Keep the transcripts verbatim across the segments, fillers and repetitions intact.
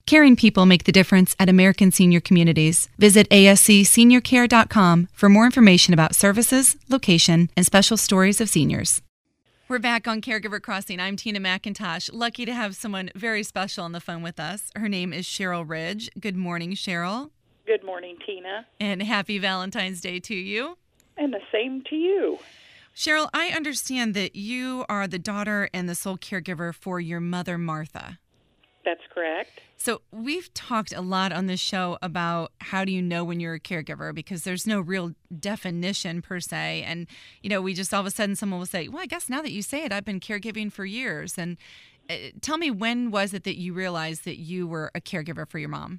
Caring people make the difference at American Senior Communities. Visit A S C senior care dot com for more information about services, location, and special stories of seniors. We're back on Caregiver Crossing. I'm Tina McIntosh. Lucky to have someone very special on the phone with us. Her name is Cheryl Ridge. Good morning, Cheryl. Good morning, Tina. And happy Valentine's Day to you. And the same to you. Cheryl, I understand that you are the daughter and the sole caregiver for your mother, Martha. That's correct. So we've talked a lot on this show about how do you know when you're a caregiver, because there's no real definition per se. And, you know, we just all of a sudden someone will say, well, I guess now that you say it, I've been caregiving for years. And uh, tell me, when was it that you realized that you were a caregiver for your mom?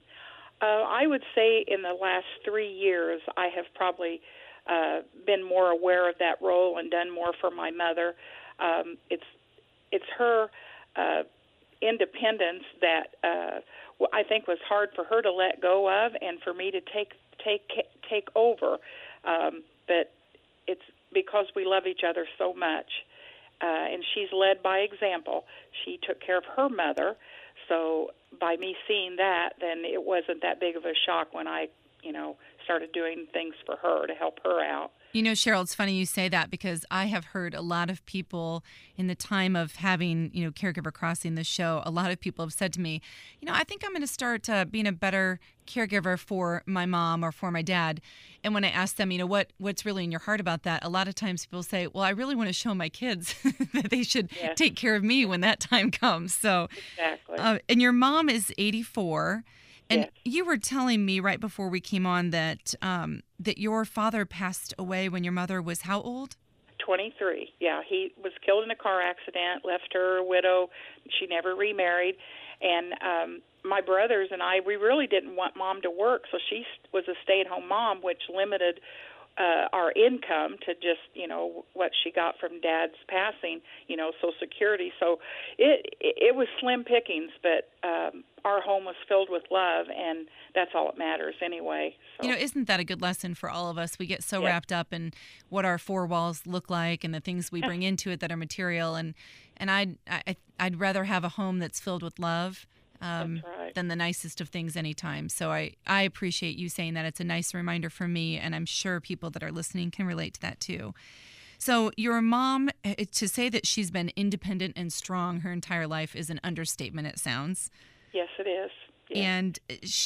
Uh, I would say in the last three years, I have probably uh, been more aware of that role and done more for my mother. Um, it's it's her uh, independence that uh, I think was hard for her to let go of, and for me to take take take over. Um, but it's because we love each other so much, uh, and she's led by example. She took care of her mother, so by me seeing that, then it wasn't that big of a shock when I, you know, started doing things for her to help her out. You know, Cheryl, it's funny you say that, because I have heard a lot of people in the time of having, you know, Caregiver Crossing, the show, a lot of people have said to me, you know, I think I'm going to start uh, being a better caregiver for my mom or for my dad. And when I ask them, you know, what what's really in your heart about that, a lot of times people say, well, I really want to show my kids that they should Yes. take care of me when that time comes. So, Exactly. uh, and your mom is eighty-four. And Yes. you were telling me right before we came on that um, that your father passed away when your mother was how old? twenty-three. Yeah, he was killed in a car accident, left her a widow. She never remarried. And um, my brothers and I, we really didn't want Mom to work, so she was a stay-at-home mom, which limited uh, our income to just, you know, what she got from Dad's passing, you know, Social Security. So it it was slim pickings, but um, our home was filled with love, and that's all that matters anyway. So. You know, isn't that a good lesson for all of us? We get so Yeah. wrapped up in what our four walls look like and the things we bring into it that are material. And and I'd, I, I'd rather have a home that's filled with love um, That's right. than the nicest of things anytime. So I, I appreciate you saying that. It's a nice reminder for me, and I'm sure people that are listening can relate to that too. So your mom, eh, to say that she's been independent and strong her entire life is an understatement, it sounds. Yes, it is. Yes. And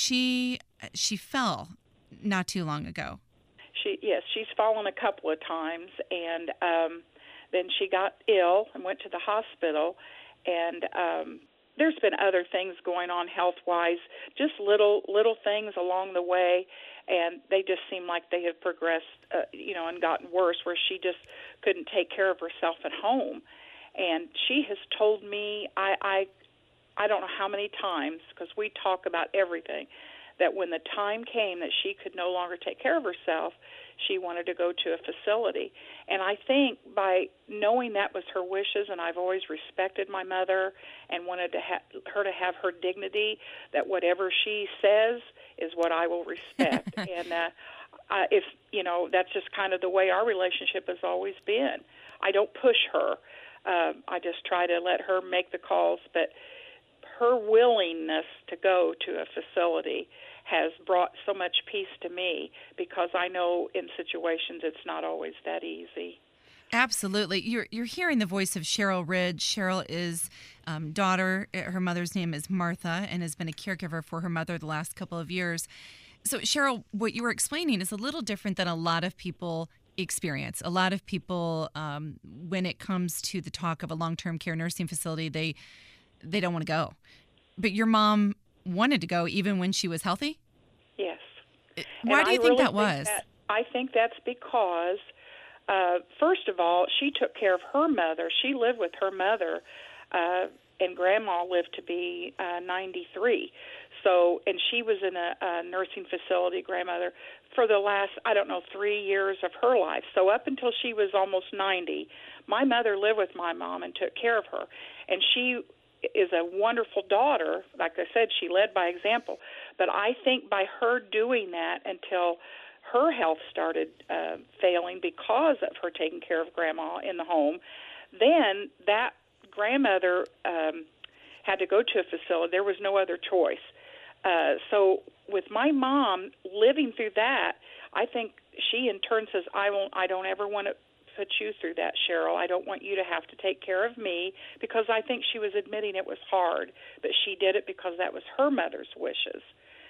she she fell not too long ago. She yes, she's fallen a couple of times, and um, then she got ill and went to the hospital. And um, there's been other things going on health-wise, just little little things along the way, and they just seem like they have progressed, uh, you know, and gotten worse, where she just couldn't take care of herself at home. And she has told me, I. I I don't know how many times, because we talk about everything, that when the time came that she could no longer take care of herself, she wanted to go to a facility. And I think by knowing that was her wishes, and I've always respected my mother and wanted to ha- her to have her dignity, that whatever she says is what I will respect. and uh, uh, if, you know, that's just kind of the way our relationship has always been. I don't push her. Uh, I just try to let her make the calls, but her willingness to go to a facility has brought so much peace to me, because I know in situations it's not always that easy. Absolutely. You're you're hearing the voice of Cheryl Ridge. Cheryl is um, daughter. Her mother's name is Martha, and has been a caregiver for her mother the last couple of years. So, Cheryl, what you were explaining is a little different than a lot of people experience. A lot of people, um, when it comes to the talk of a long-term care nursing facility, they they don't want to go. But your mom wanted to go even when she was healthy? Yes. Why And do you I think really that was? that, I think that's because, uh, first of all, she took care of her mother. She lived with her mother, uh, and Grandma lived to be uh, ninety-three. So, and she was in a, a nursing facility, grandmother, for the last, I don't know, three years of her life. So up until she was almost ninety, my mother lived with my mom and took care of her. And she is a wonderful daughter. Like I said, she led by example. But I think by her doing that until her health started uh, failing because of her taking care of Grandma in the home, then that grandmother um, had to go to a facility. There was no other choice. Uh, so with my mom living through that, I think she in turn says, I won't, I don't ever want to put you through that, Cheryl. I don't want you to have to take care of me, because I think she was admitting it was hard, but she did it because that was her mother's wishes.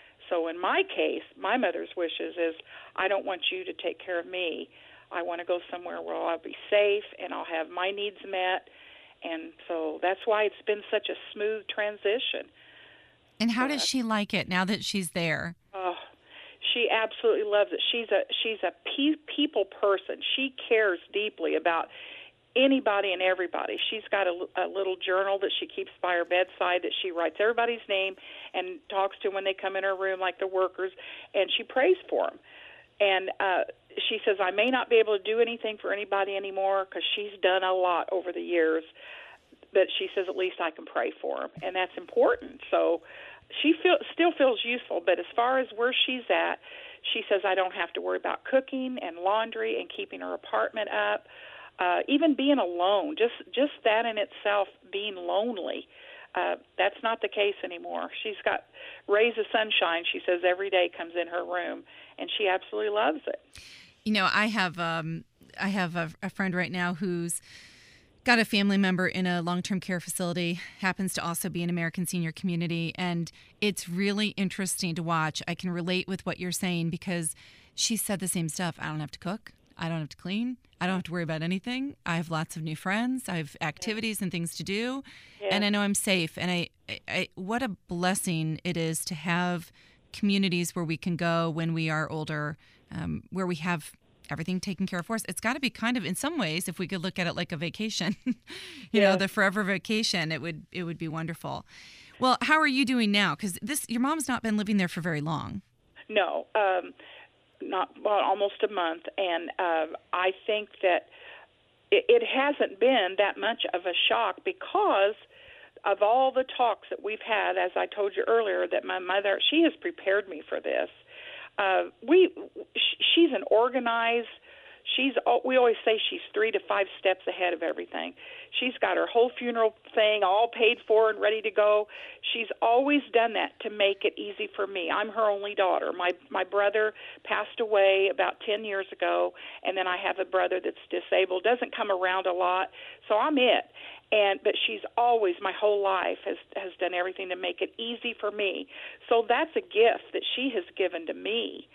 So in my case, my mother's wishes is, I don't want you to take care of me. I want to go somewhere where I'll be safe and I'll have my needs met. And so that's why it's been such a smooth transition. And how does she like it now that she's there? Oh, she absolutely loves it. She's a she's a pe- people person. She cares deeply about anybody and everybody. She's got a, a little journal that she keeps by her bedside that she writes everybody's name and talks to when they come in her room, like the workers, and she prays for them. And uh, she says, I may not be able to do anything for anybody anymore because she's done a lot over the years, but she says, at least I can pray for them, and that's important. So she feel, still feels useful, but as far as where she's at, she says, I don't have to worry about cooking and laundry and keeping her apartment up, uh, even being alone, just, just that in itself, being lonely. Uh, that's not the case anymore. She's got rays of sunshine, she says, every day comes in her room, and she absolutely loves it. You know, I have um, I have a, a friend right now who's got a family member in a long-term care facility, happens to also be an American Senior Community, and it's really interesting to watch. I can relate with what you're saying because she said the same stuff. I don't have to cook. I don't have to clean. I don't have to worry about anything. I have lots of new friends. I have activities and things to do, yeah. and I know I'm safe. And I, I, I, what a blessing it is to have communities where we can go when we are older, um, where we have everything taken care of for us. It's got to be kind of, in some ways, if we could look at it like a vacation, you yeah. know, the forever vacation, it would it would be wonderful. Well, how are you doing now? Because this, your mom's not been living there for very long. No. Um, not well, almost a month, and uh, I think that it, it hasn't been that much of a shock because of all the talks that we've had. As I told you earlier, that my mother, she has prepared me for this. Uh, we, she's an organized. She's. We always say she's three to five steps ahead of everything. She's got her whole funeral thing all paid for and ready to go. She's always done that to make it easy for me. I'm her only daughter. My my brother passed away about ten years ago, and then I have a brother that's disabled. Doesn't come around a lot, so I'm it. And but she's always, my whole life, has has done everything to make it easy for me. So that's a gift that she has given to me.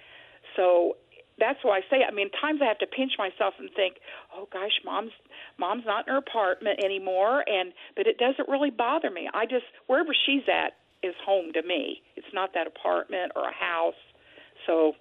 So that's why I say, I mean, times I have to pinch myself and think, oh gosh, mom's mom's not in her apartment anymore, and but it doesn't really bother me. I just, wherever she's at is home to me. It's not that apartment or a house. So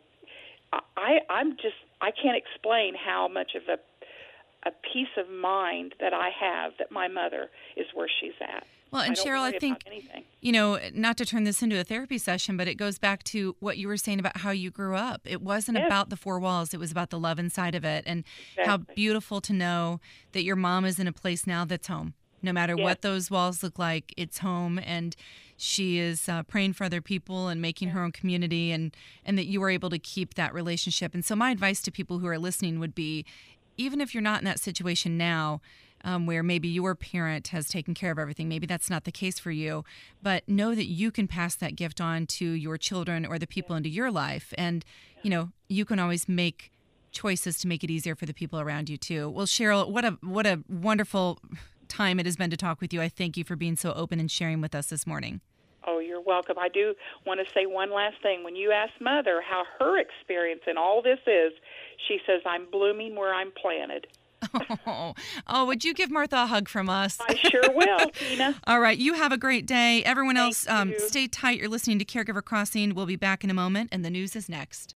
I I'm just, I can't explain how much of a a peace of mind that I have that my mother is where she's at. Well, and I Cheryl, I think, you know, not to turn this into a therapy session, but it goes back to what you were saying about how you grew up. It wasn't yes. about the four walls. It was about the love inside of it. And exactly. how beautiful to know that your mom is in a place now that's home. No matter yes. what those walls look like, it's home. And she is uh, praying for other people and making yes. her own community, and, and that you were able to keep that relationship. And so my advice to people who are listening would be, even if you're not in that situation now, um, where maybe your parent has taken care of everything, maybe that's not the case for you, but know that you can pass that gift on to your children or the people into your life. And, you know, you can always make choices to make it easier for the people around you too. Well, Cheryl, what a what a wonderful time it has been to talk with you. I thank you for being so open and sharing with us this morning. Oh, you're welcome. I do want to say one last thing. When you ask Mother how her experience in all this is, she says, I'm blooming where I'm planted. Oh, oh, would you give Martha a hug from us? I sure will, Tina. All right. You have a great day. Everyone Thank else, um, you. Stay tight. You're listening to Caregiver Crossing. We'll be back in a moment, and the news is next.